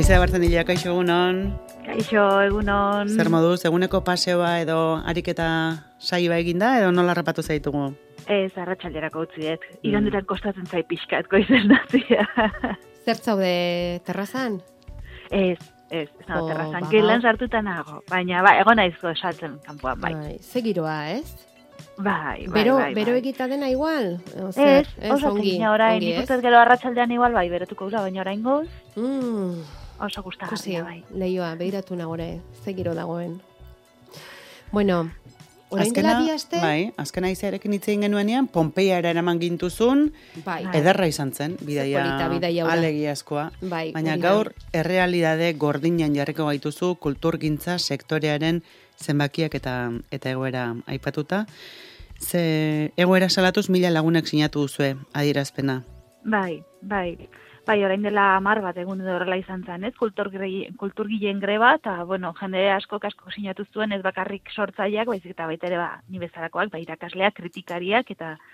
Aizea Bartzenilla, kaixo egunon. Kaixo egunon. Zer moduz, eguneko paseoa edo ariketa saioa eginda edo nola rapatu zaitugu? Ez, arratsalderako utziet. Igandetan kostatzen zait pixkat goizen nazia. Zer zaude terrazan? Ez nago terrazan. Gelan sartuta nago. Baina, egon naizko esaltzen kanpoan, bai. Ze giroa, ez? Bai. Bero egita dena igual? Ez, oso tekina orain. Nik ustez gero arratsaldean igual, bai, beretuko ura, baina orain goz. Oso gustagarria, bai. Leioa, behiratu nagore, ze giro dagoen. Bueno, orain dela bi aste? Bai, azkena izarekin hitzein genuenean, Pompeiara eraman gintuzun, ederra izan zen, bidaia alegiazkoa. Bai, baina gaur, errealidade gordinan jarriko gaituzu kulturgintza sektorearen zenbakiak eta egoera aipatuta. Ze egoera salatuz 1000 lagunek sinatu duzue adierazpena. Bai, orain dela 10 bat egun edo horrela izan zen, ez? Kulturgileen greba, eta, jende asko sinatu zuen, ez bakarrik sortzaileak, baizik eta baita ere, ni bezalakoak, irakasleak, kritikariak,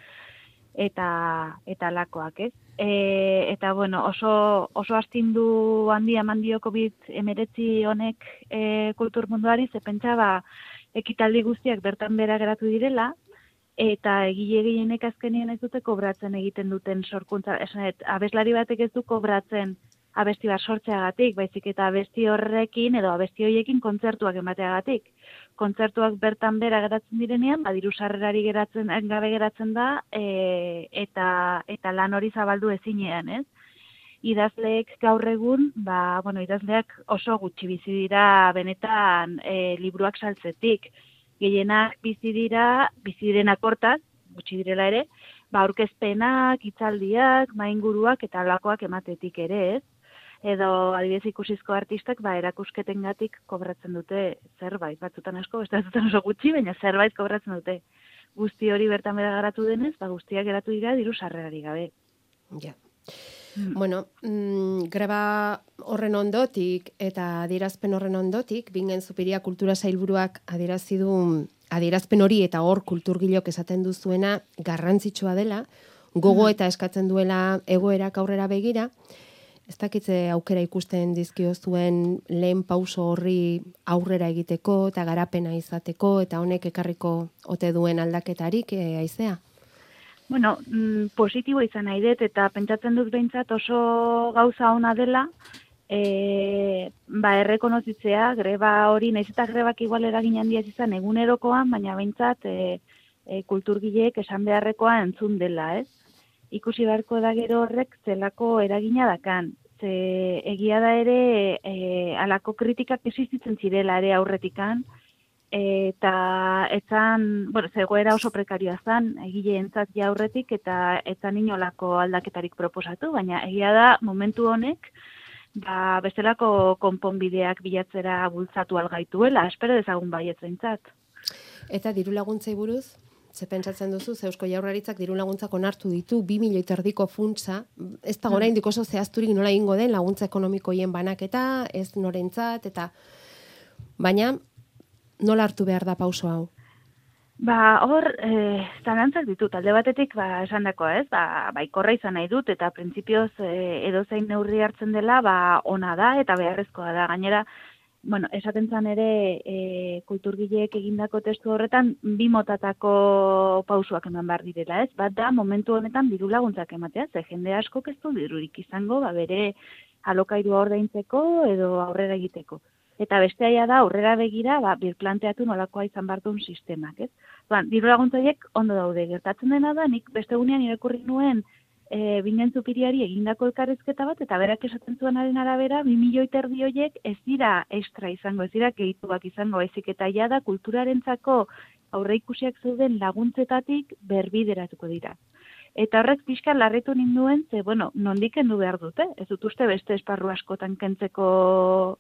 eta lakoak, ez? Eta, oso astindu handia mandio COVID-19 honek kultur munduari, ze pentsa, ekitaldi guztiak bertan bera geratu direla, eta egile gehienek azkenien ez dute kobratzen egiten duten sorkuntza. Esanet, abeslari batek ez du kobratzen abesti bat sortzeagatik, baizik eta abesti horrekin edo abesti horiekin kontzertuak emateagatik. Kontzertuak bertan bera geratzen direnean, diru sarrerari gabe geratzen da, eta lan hori zabaldu ezinean, ez? Idazleek gaur egun, idazleak oso gutxi bizi dira benetan liburuak saltzetik. Gehienak bizi direnak hortaz, gutxi direla ere, aurkezpenak, hitzaldiak, mainguruak eta lakoak ematetik ere, ez? Edo adibidez ikusizko artistak erakusketengatik kobratzen dute zerbait, batzutan asko, beste batzutan oso gutxi, baina zerbait kobratzen dute. Guzti hori bertan bera garatu denez, guztiak geratu dira diru sarrerari gabe. Ja. Bueno, greba horren ondotik eta adierazpen horren ondotik, Bingen Zupiria Kultura Sailburuak adierazi du adierazpen hori eta hor kulturgilok esaten duzuena garrantzitsua dela, gogo eta eskatzen duela egoerak aurrera begira. Ez dakitze aukera ikusten dizkio zuen lehen pauso horri aurrera egiteko eta garapena izateko eta honek ekarriko ote duen aldaketarik, Aizea? Positibo izan nahi dut eta pentsatzen dut behintzat oso gauza ona dela, errekonozitzea, greba hori, nahiz eta grebak igual eragin handia izan egunerokoan, baina behintzat kulturgileek esan beharrekoa entzun dela, ez? Ikusi beharko da gero horrek zelako eragina dakan. Ze egia da ere halako kritikak existitzen zirela ere aurretikan, eta zegoera oso prekarioa zen, egileentzat ja aurretik eta etzan inolako aldaketarik proposatu, baina egia da momentu honek bestelako konponbideak bilatzera bultzatu algaituela, espero dezagun baietzaintzat. Eta diru laguntzei buruz, ze pentsatzen duzu, ze Eusko Jaurlaritzak diru laguntzak onartu ditu 2 milioi erdiko funtsa, ez da oraindik oso zehazturik nola egingo den laguntza ekonomikoien banaketa, ez norentzat, eta baina nola hartu behar da pauso hau? Hor, zalantzak ditut, alde batetik, esandakoa ez, baikorra izan nahi dut, eta printzipioz edozein neurri hartzen dela, ona da, eta beharrezkoa da. Gainera, esaten zan ere, kulturgileek egindako testu horretan, 2 motatako pausuak eman behar direla, ez? Bat da, momentu honetan diru laguntzak ematea, ze jende asko ez du dirurik izango, bere alokairua ordaintzeko edo aurrera egiteko. Eta bestea da, aurrera begira, birplanteatu nolakoa izan bardun sistemak, ez? Diru laguntzaiek ondo daude, gertatzen dena da, nik beste egunean irakurri nuen Bingen Zupiriari egindako elkarrizketa bat, eta berak esaten zuenaren arabera, 2 milioi erdi horiek ez dira extra izango, ez dira gehituak izango, ezik eta da kulturarentzako aurreikusiak zeuden laguntzetatik berbideratuko dira. Eta horrek pixka larritu ninduen, ze, nondik kendu behar dute? Ez dut uste beste esparru askotan kentzeko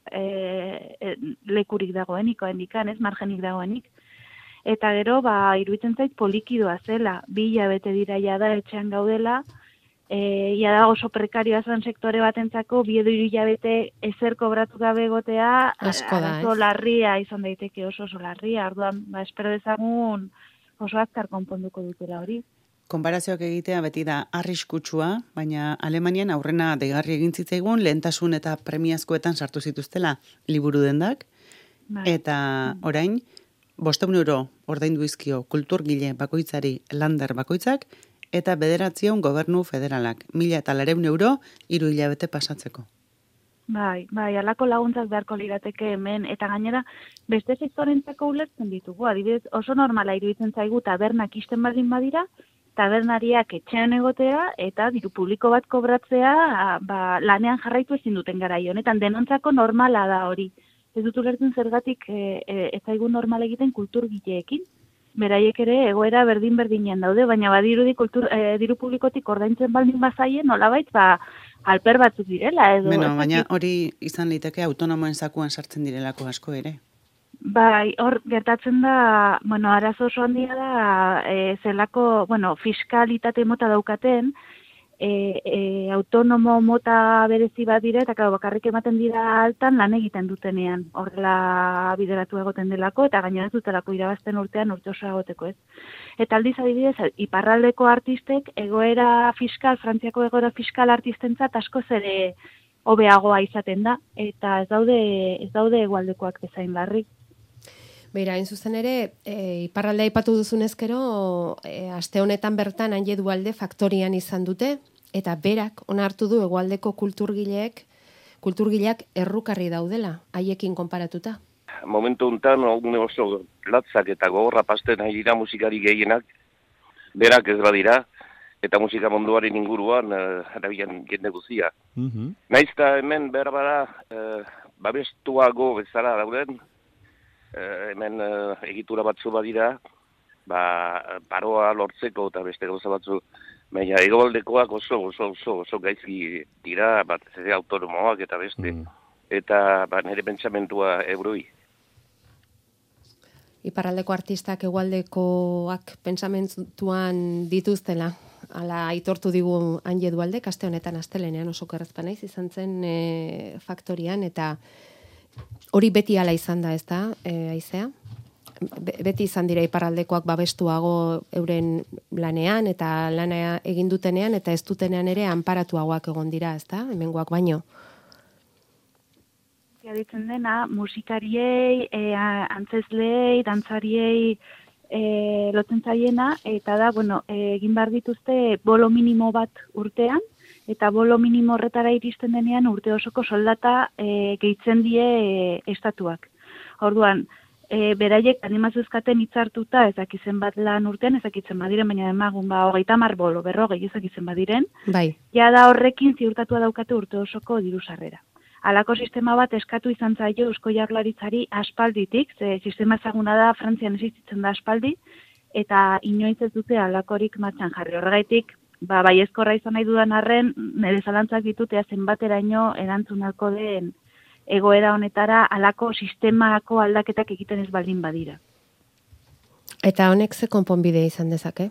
lekurik dagoenik, ez margenik dagoenik. Eta gero, iruditzen zait polikidoa zela, 2 hilabete dira jada etxean gaudela, jada oso prekarioa zen sektore batentzako, 2 edo 3 hilabete ezer kobratu gabe egotea, oso larria izan daiteke oso larria, orduan, espero dezagun oso azkar konponduko dutela hori. konparazioak egitea beti da arriskutsua, baina Alemanian aurrena deigarri egin zitzaigun lehentasun eta premiazkoetan sartu zituztela liburu dendak, eta orain, 500 euro ordaindu dizkio kulturgile bakoitzari lander bakoitzak, eta 900 gobernu federalak, 1.400 euro 3 hilabete pasatzeko. Bai, halako laguntzak beharko lirateke hemen, eta gainera beste sektorentzako ulertzen ditugu. Adibidez, oso normala iruditzen zaigu tabernak isten baldin badira, tabernariak etxean egotea eta diru publiko bat kobratzea lanean jarraitu ezin duten garai honetan. Denontzako normala da hori. Ez dut ulertzen zergatik ez zaigu normal egiten kulturgileekin. Beraiek ere egoera berdin-berdinean daude, baina badirudi diru publikotik ordaintzen baldin bazaien, nolabait alper batzuk direla. Baina hori izan liteke autonomoen zakuan sartzen direlako asko ere. Bai, hor gertatzen da, arazo oso handia da, zelako, fiskalitate mota daukaten, autonomo mota berezi bat dira, eta bakarrik ematen dira altan lan egiten dutenean, horrela bideratu egoten delako, eta gainera ez dutelako irabazten urte oso egoteko ez. Eta aldiz adibidez, iparraldeko artistek Frantziako egoera fiskal artistentzat askoz ere hobeagoa izaten da, eta ez daude hegoaldekoak bezain larri. Beira, hain zuzen ere, iparraldea aipatu duzunez gero, aste honetan bertan Anje Dualde faktorian izan dute, eta berak onartu du hegoaldeko kulturgileak errukarri daudela, haiekin konparatuta. Momentu honetan, oso latzak eta gogorra pasten nahi dira musikari gehienak, berak ez badira, eta musika munduaren inguruan arabian jende guzia. Naizta hemen behar bada, babestuago bezala dauden, hemen egitura batzu badira, paroa lortzeko eta beste gauza batzu, baina hegoaldekoak oso gaizki dira, batez ere autonomoak eta beste, eta nire pentsamentua euroi. Iparraldeko artistak hegoaldekoak pentsamentuan dituztela, ala aitortu digu Anje Dualde, aste honetan astelenean oso kerrezpa naiz izan zen faktorian, eta hori beti ala izan da, ez da, Aizea? Beti izan dira iparraldekoak babestuago euren lanean, eta lana egin dutenean, eta ez dutenean ere anparatuagoak egon dira, ez da, hemengoak baino. Ditzen dena, musikariei, antzezlei, dantzariei lotzen zaiena, eta da, egin behar dituzte bolo minimo bat urtean, eta bolo minimo horretara iristen denean urte osoko soldata gehitzen die estatuak. Orduan, beraiek animazuzkaten hitzartuta ezakitzen bat lan urtean, ezakitzen badiren, baina emagun 30 bolo, 40 ezakitzen badiren, bai. Ja da horrekin ziurtatua daukate urte osoko diru sarrera. Halako sistema bat eskatu izan zaio Eusko Jaurlaritzari aspalditik, ze sistema ezaguna da Frantzian existitzen da aspaldi, eta inoiz ez dute halakorik martxan jarri. Horregaitik, baiezkorra izan nahi dudan arren, nire zalantzak ditut zenbateraino erantzunalko den egoera honetara halako sistemako aldaketak egiten ez baldin badira. Eta honek ze konponbide izan dezake?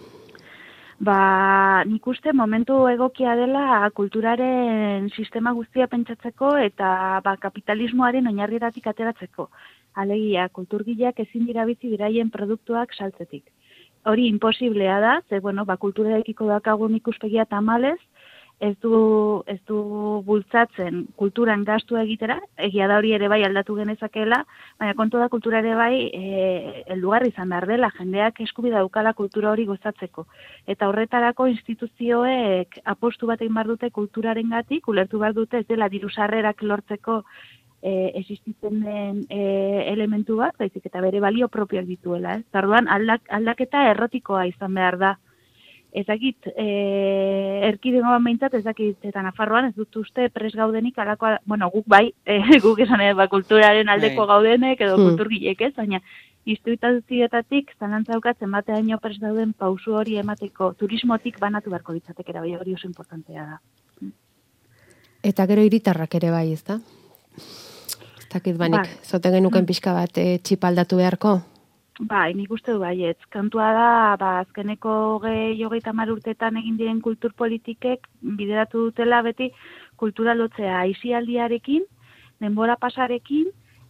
Nik uste momentu egokia dela kulturaren sistema guztia pentsatzeko eta kapitalismoaren oinarrietatik ateratzeko. Alegia, kulturgileak ezin dira bizi beraien produktuak saltzetik. Hori imposiblea da, ze kulturarekiko dakagun ikuspegia tamalez, ez du bultzatzen kulturan gastu egitera, egia da hori ere bai aldatu genezakela, baina kontu da kultura ere bai heldugarri izan behar dela, jendeak eskubidea daukala kultura hori gozatzeko. Eta horretarako instituzioek apostu bat egin behar dute kulturarengatik, ulertu behar dute ez dela diru sarrerak lortzeko existitzen den elementu bat, baizik eta bere balio propioak dituela. Orduan aldaketa errotikoa izan behar da. Ezakit, erkidegoan behintzat, ezakit, eta Nafarroan ez dut uste pres gaudenik alakoa, guk bai, guk esan kulturaren aldeko gaudenek edo kulturgilek ez, baina instituzioetatik zalantza daukatzen bateaino pres dauden pausu hori emateko turismotik banatu beharko ditzatekera, bai hori oso importantea da. Eta gero hiritarrak ere bai, ez da? Ez dakit banik, zote genuken pixka bat txipaldatu beharko? Bai, nik uste du baietz. Kantua da, azkeneko 30 urteetan egin diren kulturpolitikek bideratu dutela beti kultura lotzea aisialdiarekin, denbora pasarekin,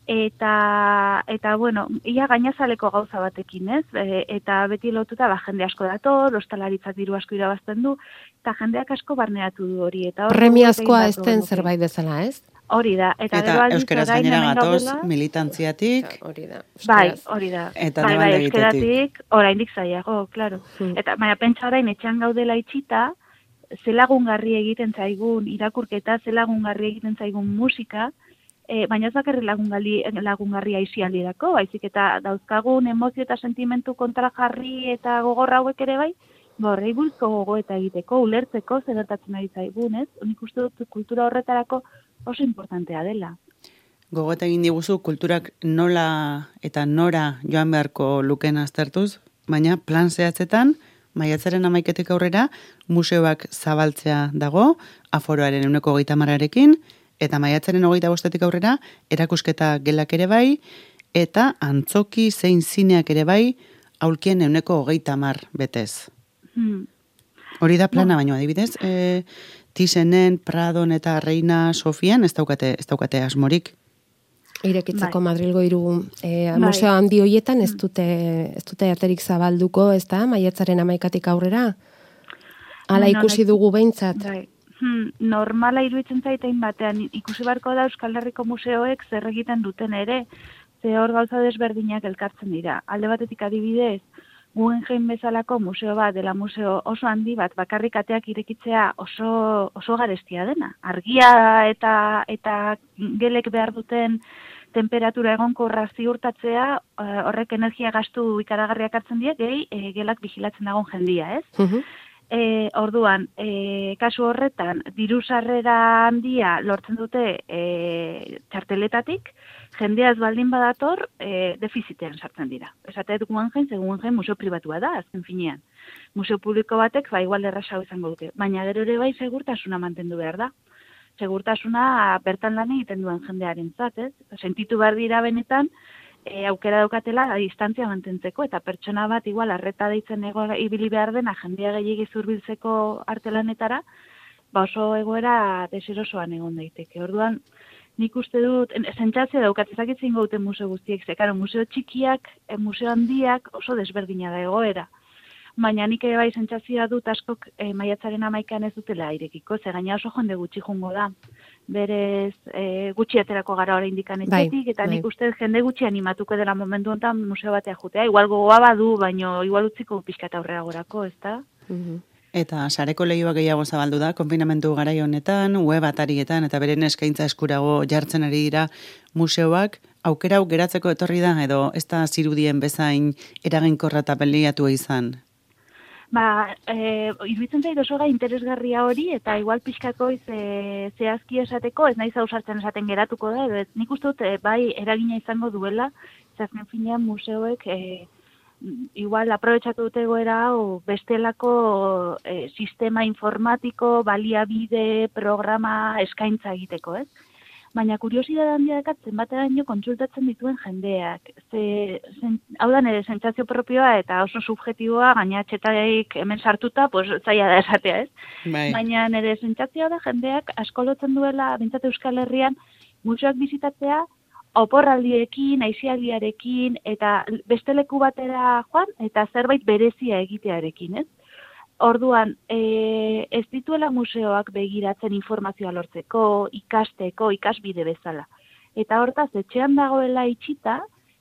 eta bueno, ia gainazaleko gauza batekin, ez? Eta beti lotuta jende asko dator, ostalaritzak diru asko irabazten du, eta jendeak asko barneratu du hori. Eta premiazkoa ez den zerbait bezala, ez? Hori da. Eta euskaraz gainera gatoz, militantziatik. Hori da. Hori da. Eta euskaratik, oraindik zailago, claro. Eta baina pentsa orain etxean gaudela itxita, zelagungarri egiten zaigun irakurketa, zelagungarri egiten zaigun musika, baina ez bakarri lagungarri aizialdirako, baizik eta dauzkagun emozio eta sentimentu kontrajarri eta gogorra hauek ere bai, horrei buruzko gogoeta egiteko, ulertzeko, zer gertatzen ari zaigun, ez? Nik uste dut kultura horretarako oso importantea dela. Gogoeta egin diguzu, kulturak nola eta nora joan beharko luken aztertuz, baina plan zehatzetan, maiatzaren 11 aurrera, museoak zabaltzea dago, aforoaren 130-arekin, eta maiatzaren 25 aurrera, erakusketa gelak ere bai, eta antzoki zein zineak ere bai, aulkien 130 betez. Hori da plana, baino adibidez, Tisenen, Pradon eta Reina Sofian ez daukate asmorik. Irekitzeko Madrilgo 3 museo handi hoietan ez dute aterik zabalduko, ez da, maiatzaren 11 aurrera? Hala ikusi dugu behintzat. Normala iruditzen zaitain batean, ikusi barko da Euskal Herriko museoek zer egiten duten ere, ze hor gauza desberdinak elkartzen dira. Alde batetik adibidez, Guggenheim bezalako museo bat, dela museo oso handi bat, bakarrik ateak irekitzea oso garestia dena. Argia eta gelek behar duten temperatura egonkorra ziurtatzea, horrek energia gastu ikaragarriak hartzen die, gehi gelak bizilatzen dagoen jendia, ez? Orduan, kasu horretan, diru sarrera handia lortzen dute txarteletatik, jendea ez baldin badator, defizitean sartzen dira. Esatea dut Guggenheim museo pribatua da, azken finean. Museo publiko batek, igual errazago izango duke. Baina gero ere bai segurtasuna mantendu behar da. Segurtasuna bertan lan egiten duen jendearen zat, ez? Sentitu behar dira benetan, aukera daukatela distantzia mantentzeko, eta pertsona bat igual arreta deitzen ibili behar dena jendea gehiegi zurbiltzeko artelanetara, oso egoera deserosoan egon daiteke. Orduan, nik uste dut, sentsazio daukat ezakitzen gauten museo guztiek, zekaro museo txikiak, museo handiak oso desberdina da egoera. Baina nik ere bai sentsazioa dut askok maiatzaren 11an ez dutela irekiko, ze gaina oso jende gutxi jungo da. Berez gutxi aterako gara oraindik etxetik, eta nik uste jende gutxi animatuko dela momentu honetan museo batea jutea. Igual gogoa badu, baino igual utziko pixka eta aurrera gorako, ezta? Eta sareko lehioak gehiago zabaldu da, konfinamentu garai honetan, web atarietan, eta beren eskaintza eskurago jartzen ari dira museoak, aukera hau geratzeko etorri da, edo ez da zirudien bezain eraginkorra eta beliatua izan? Iruditzen zait oso gai interesgarria hori, eta igual pixkako zehazki esateko, ez nahi zausartzen esaten geratuko da, edo nik uste dut bai eragina izango duela, zazken finean museoek igual aprobetxatu dute goera hau bestelako sistema informatiko, baliabide, programa eskaintza egiteko, ez? Baina kuriosidade handia dakat zenbateraino kontsultatzen dituen jendeak. Hau da nire sentsazio propioa eta oso subjetiboa, gaina txetaik hemen sartuta, zaila da esatea, ez? Baina nire sentsazioa da jendeak asko lotzen duela, bintzat Euskal Herrian, museoak bizitatzea, oporraldiekin, aizialdiarekin, eta beste leku batera joan, eta zerbait berezia egitearekin, ez? Orduan, ez dituela museoak begiratzen informazioa lortzeko, ikasteko, ikasbide bezala. Eta hortaz, etxean dagoela itxita,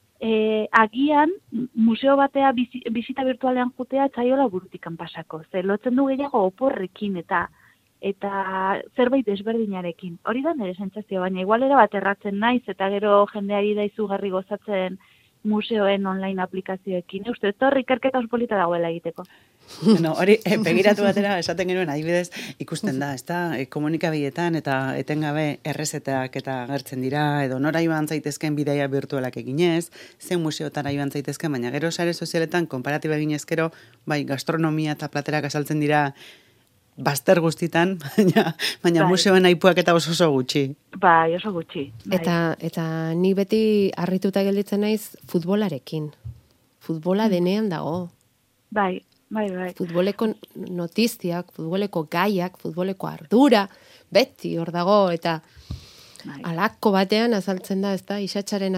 agian museo batea bizita virtualean jutea txaiola burutikan pasako. Ze lotzen du gehiago oporrekin eta zerbait desberdinarekin. Hori da nire sentsazio, baina igualera bat erratzen naiz, eta gero jendeari da izugarri gozatzen museoen online aplikazioekin. Uste, hor ikerketa oso polita dagoela egiteko. Hori, begiratu batera, esaten genuen, adibidez, ikusten da, ezta, komunikabietan eta etengabe errezetak eta agertzen dira, edo nora joan zaitezken bidaia virtualak eginez, zen museotara joan zaitezken, baina gero sare sozialetan, konparatiba eginezkero, bai, gastronomia eta platerak azaltzen dira, bazter guztitan, baina museoen aipuak eta oso gutxi. Bai, oso gutxi. Bai. Eta ni beti harrituta gelditzen naiz futbolarekin. Futbola denean dago. Bai. Futboleko notiziak, futboleko gaiak, futboleko ardura, beti hor dago, eta Alako batean azaltzen da, ezta, isatxaren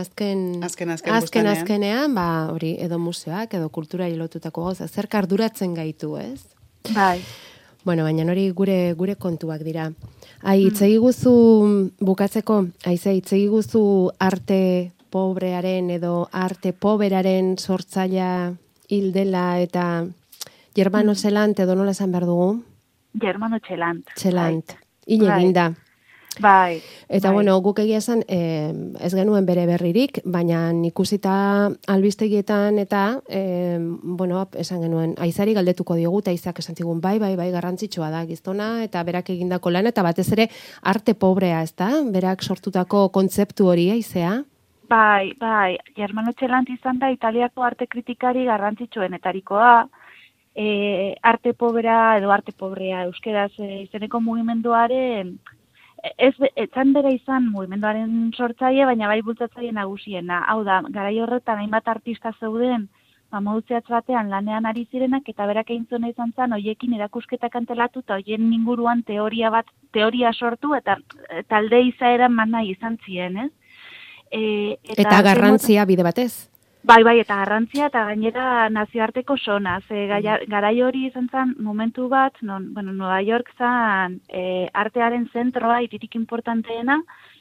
azkenean, hori, edo museoak, edo kultura lotutako gauza, zer arduratzen gaitu, ez? Bai. Bueno, baina hori gure kontuak dira. Itzegi guzu, bukatzeko, itzegi guzu arte pobrearen edo arte poberaren sortzailea hil dela eta Germano Txelant edo nola esan behar dugu? Germano Txelant. Hil egin da. Bai. Eta, bueno, guk egia esan, ez genuen bere berririk, baina ikusita albistegietan eta, esan genuen, aizari galdetuko diogu, eta aizak esan zigun, bai, garrantzitsua da giztona, eta berak egindako lan, eta batez ere arte pobrea, ez da? Berak sortutako kontzeptu hori, aizea? Bai, Germano Txelant izan da Italiako arte kritikari garrantzitsuenetarikoa, arte pobrea edo arte pobrea euskeraz izeneko mugimenduaren etzan bere izan mugimenduaren sortzaile, baina bai bultzatzaile nagusiena. Hau da, garai horretan hainbat artista zeuden, modu zehatz batean lanean ari zirenak, eta berak egin zuena izan zen, hoiekin erakusketak antelatu, eta hoien inguruan teoria sortu, eta talde izaeran mana izan ziren, ez? Eta garrantzia bide batez? Bai, eta garrantzia, eta gainera nazioarteko sona. Garai hori izan zen momentu bat, Nueva York zen artearen zentroa, hiririk importanteena,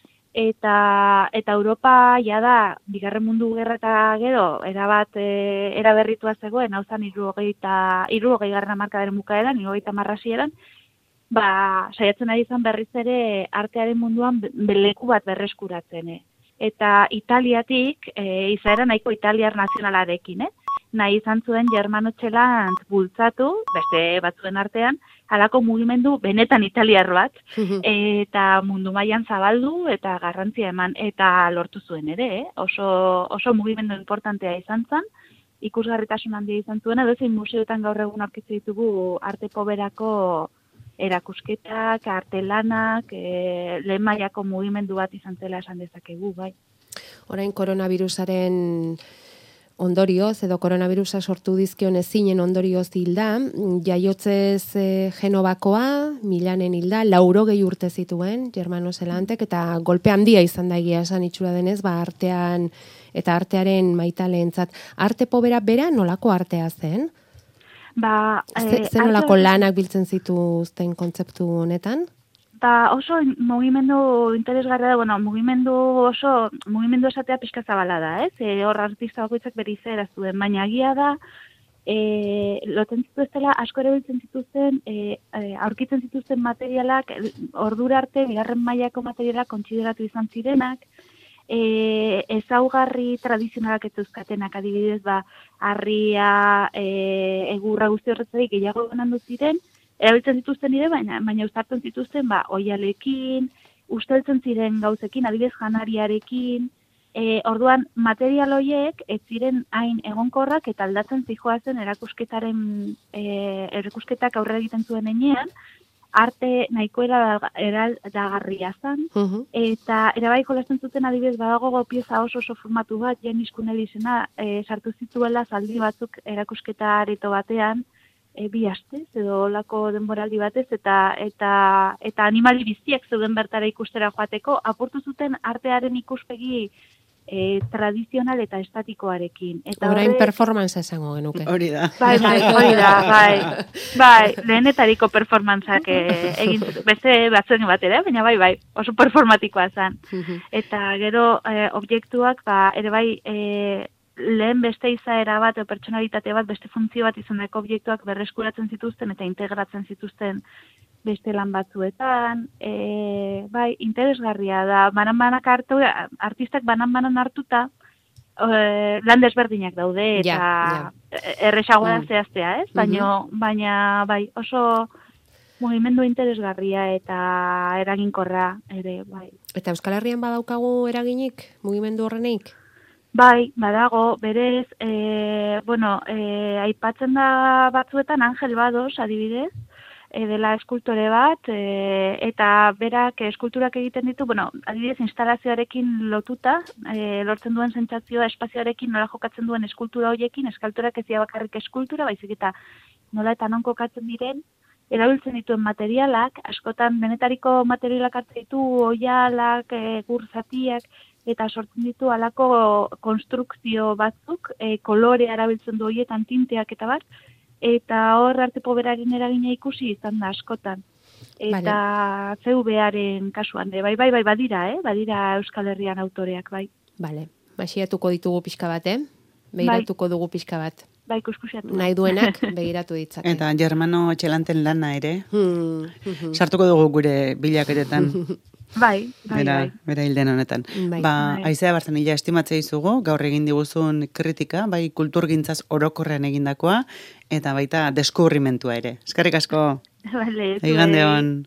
eta Europa jada, bigarren mundu gerra eta gero, eraberritua zegoen, hau zen 60. hamarkadaren bukaeran, 70. hasieran, saiatzen ari zen berriz ere artearen munduan leku bat berreskuratzen, Eta Italiatik, izaera nahiko italiar nazionalarekin, nahi izan zuen Germano Txelant bultzatu, beste batzuen artean, halako mugimendu benetan italiar bat, eta mundu mailan zabaldu eta garrantzia eman, eta lortu zuen ere, oso mugimendu importantea izan zen, ikusgarritasun handia izan zuen, edo zein museoetan gaur egun aurkitzen ditugu arte poberako erakusketak, artelanak, lehen mailako mugimendu bat izan zela esan dezakegu, bai. Orain koronavirusaren ondorioz, edo koronavirusa sortu dizkion ezinen ondorioz hilda, jaiotzez Genovakoa, Milanen hilda, 80 urte zituen, Germano Txelantek, eta golpe handia izan da egia esan itxura denez, artean eta artearen maitaleentzat. Arte pobera bera nolako artea zen? Zer nolako lanak biltzen zituzten kontzeptu honetan? Oso mugimendu interesgarria da, mugimendu esatea pixka zabala da, hor artista bakoitzak bere izaera zuen, baina egia da, lotzen zituztela asko erabiltzen zituzten, aurkitzen zituzten materialak, ordura arte, bigarren mailako materialak kontsideratu izan zirenak, ezaugarri tradizionalak ez euskatenak, adibidez, harria, egurra guzti horretzarik gehiago ganandu ziren, erabiltzen zituzten dire, baina uztartzen zituzten, oialekin, usteltzen ziren gauzekin, adibidez janariarekin, orduan material horiek ez ziren hain egonkorrak eta aldatzen zijoazen erakusketak aurrera egiten zuen enean, arte nahiko eraldagarria zen, eta erabai jolasten zuten adibidez badago pieza oso formatu bat, Janis Kunedizena sartu zituela zaldi batzuk erakusketa areto batean, 2 astez edo olako denboraldi batez, eta animali biztiak zeuden bertara ikustera joateko, apurtu zuten artearen ikuspegi tradizional eta estatikoarekin. Orain performance esango genuke. Hori da. Bai, lehenetariko performanceak egin beste batzuen batera, baina bai, oso performatikoa zen. Eta gero objektuak, ere bai, lehen beste izaera bat, pertsonalitate bat, beste funtzio bat izaneko objektuak berreskuratzen zituzten eta integratzen zituzten beste lan batzuetan, interesgarria da, artistak banan hartuta, lan desberdinak daude, eta erresagoa da zehaztea, ez? Baina, bai, oso mugimendu interesgarria eta eraginkorra ere, bai. Eta Euskal Herrian badaukagu eraginik, mugimendu horrenik? Bai, badago, berez, aipatzen da batzuetan Angel Bados, adibidez, dela eskultore bat, eta berak eskulturak egiten ditu, adibidez instalazioarekin lotuta, lortzen duen sentsazioa espazioarekin nola jokatzen duen eskultura horiekin, eskulturak ez dira bakarrik eskultura, baizik eta nola eta non kokatzen diren, erabiltzen dituen materialak, askotan denetariko materialak hartzen ditu, oialak, gurzatiak, eta sortzen ditu alako konstrukzio batzuk, kolorea erabiltzen du horietan tinteak eta bat, eta hor artepo beraren eragina ikusi izan da askotan. Eta CVaren kasuan, bai, badira Euskal Herrian autoreak, bai. Bale, basiatuko ditugu pixka bat, begiratuko dugu pixka bat. Bai, kuskusiatu. Nahi duenak begiratu ditzake. Eta Germano Etxelanten lana ere, sartuko dugu gure bilaketetan. Bai. Bera hilden honetan. Aizea Barzenilla estimatzea izugu, gaur egin diguzun kritika, bai kulturgintzaz orokorrean egindakoa, eta baita deskubrimentua ere. Eskerrik asko. Vale, Igande hon.